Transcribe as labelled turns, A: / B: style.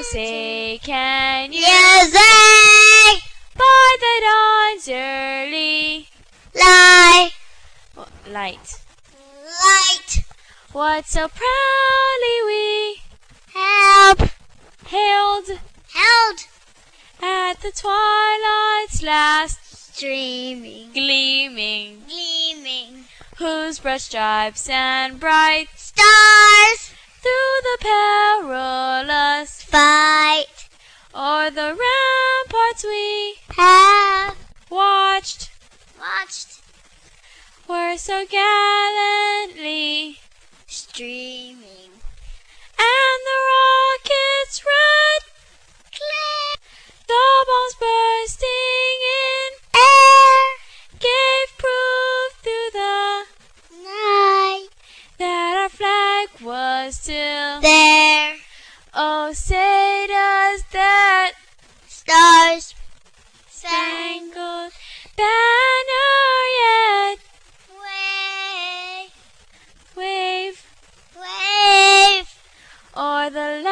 A: Oh, say, can you
B: say
A: by the dawn's early
B: light
A: what so proudly we
B: held
A: at the twilight's last
B: gleaming
A: whose broad stripes and bright
B: stars
A: through the perilous
B: fight
A: o'er the ramparts we
B: have
A: watched
B: were
A: so gallantly
B: streaming,
A: and the rocket's red the bombs bursting in
B: air
A: gave proof through the
B: night
A: that our flag was still
B: there.
A: Oh, say does that
B: Stars
A: spangled banner yet wave
B: wave
A: o'er the